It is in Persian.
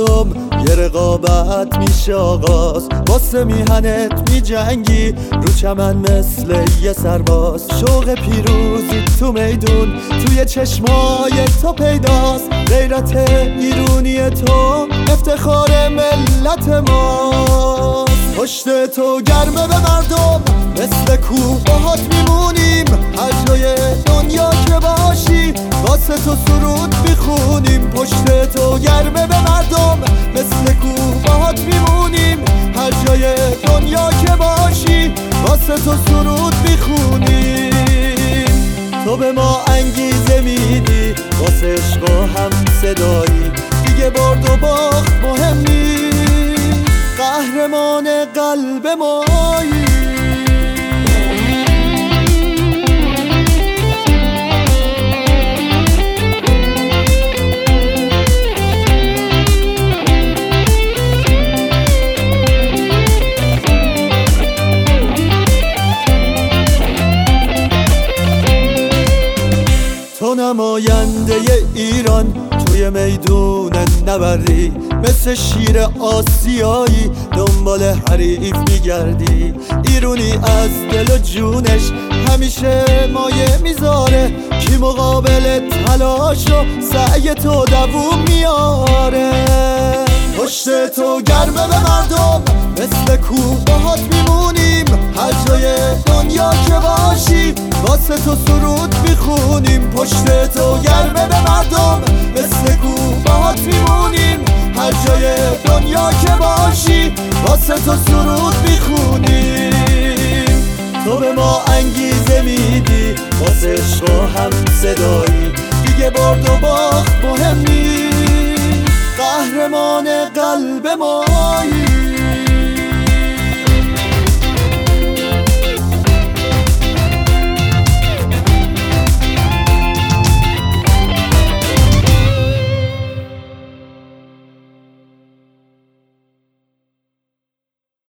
مردم یه رقابت میشه آغاز، واسه میهنت میجنگی رو چمن مثل یه سرباز. شوق پیروزی تو میدون توی چشمای تو پیداست، غیرت ایرونی تو افتخار ملت ماست. پشت تو گرمه به مردم مثل کوه باهات میمونیم، هر جای دنیا که باشی واسه تو سرود میخونیم. پشت تو گرمه به مردم مثل کوه باهات میمونیم، هر جای دنیا که باشی واسه تو سرود میخونیم. تو به ما انگیزه میدی واسه عشق و هم صدایی، دیگه برد و باخت مهم نیست، قهرمان قلب مایی. تو نماینده ایران توی میدون نبردی، مثل شیر آسیایی دنبال حریف میگردی. ایرونی از دل و جونش همیشه مایه میذاره، کی مقابل تلاش و سعی تو دووم میاره. پشت تو گرمه به مردم مثل کوه باهات میمونیم، هر جای دنیا که باشی واسه تو سرود میخونیم. پشت تو گرمه به مردم مثل کوه باهات میمونیم، هر جای دنیا که باشی واسه تو سرود میخونیم. تو به ما انگیزه میدی واسه عشق و هم صدایی، دیگه برد و باخت مهم نیست، قهرمان قلب مایی.